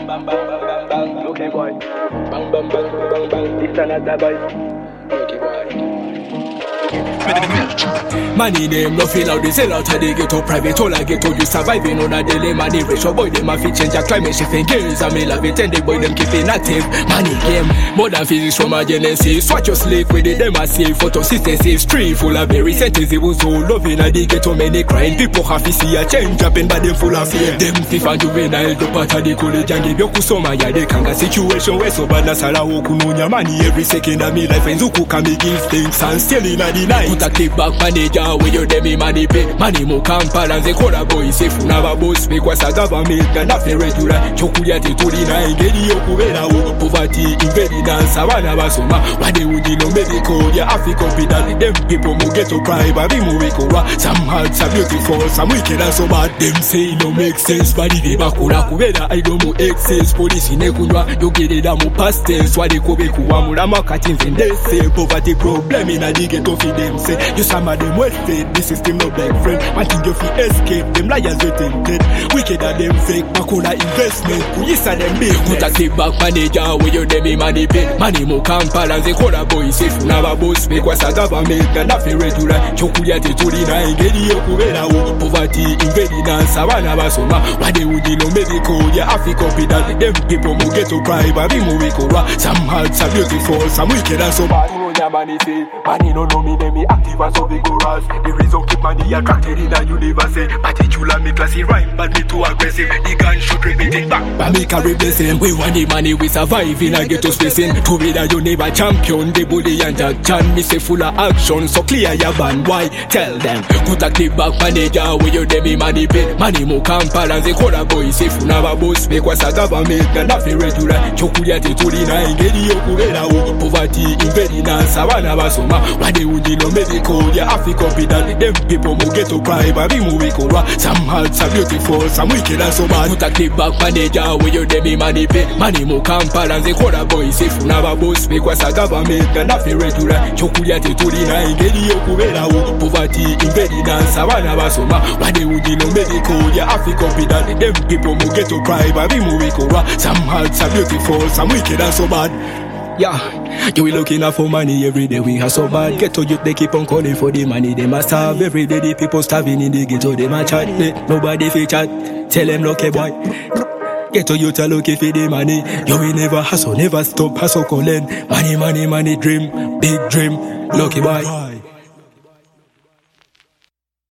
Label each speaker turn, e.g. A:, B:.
A: bang, bang, bang, bang, bang. Okay, boy. Bang, bang, bang, bang, bang. This another boy. Okay, boy.
B: Money them no feel out, they sell out how they get to private. All I get to you surviving on a daily money ratio. Boy them a fit change a climate shifting gears and me love it and the boy them keep it active. Money game, more than physics from a genesis. Watch your slave with it, them a see photosynthesis. Street full of berry sentences, it was so loving and they get to many crying. People have to see a change up in body full of fear. Them thief and juvenile, the part of the college and give you kusoma ya they can get situation where so bad na sala okununya money every second of me life and zuku can me give things and still in a night. Put a clip back manager where you demi money pay. Money mo kampala nze kola boy safe unaba boss me kwasa government na nafe regular. Chokulia tetulina engeri okubera wo poverty invade dance abana basoma. Wade undi no medical ya African pedal. Them people mo get to private be mo wikowa. Some hearts are beautiful, some wicked and so bad. Them say no make sense body be bakula kubera I don't mo excess. Police nekunwa yogerera mo past tense. Wade kobe kuwa mulama kati nze say poverty problem in a digit of them say you some of them well fed. The system no black friend. One thing you feel escape. Them liars waiting dead. Wicked are them fake. Bakula investment. Kuyisa them big. Put a clip back manager where you demi money pay. Money mo kampala nze kola boy safe unaba boss me kwasa government na nafe regular. Chokulia tetulina engeri okubera wo poverty invade dance abana basoma. Wade undi no medical ya African pedal. Them people mo get to private be mo wikowa. Some hearts are beautiful, some wicked and so bad. Money say, money no know me, me active as so vigorous. The reason keep money attracted in a universe. Particular me classy rhyme, but me too aggressive. The gun shoot repeat it back. But me carry blessing. We want the money, we survive in a ghetto spacing. To be that you never champion, the bully and Jack Chan. Me say full of action, so clear your band. Why? Tell them. Put a clip back manager, where you demi money pay. Money mo kampala, they call a boy safe. Unaba boss, me kwasa government, na nafe regular. Chokulia tetulina, engeri okubera wo poverty invade dance. Abana basoma wade undi no medical ya African pedal. Them people mo get to private be mo wikowa. Some hearts are beautiful, some wicked and so bad. Put a clip back manager where you demi money pay. Money mo kampala nze kola boy safe unaba boss me kwasa government na nafe regular. Chokulia tetulina engeri okubera wo poverty invade dance. Abana basoma wade undi no medical ya African pedal. Them people mo get to private be mo wikowa. Some hearts are beautiful, some wicked and so bad. Yeah, you will looking out for money every day. We are so bad. Ghetto youth they keep on calling for the money. They must have every day. The people starving in the ghetto. They must chat. Nobody fit chat. Tell them look boy. Ghetto youth are looking for the money. You will never hustle, never stop hustle calling. Money, money, money dream, big dream. Lucky boy.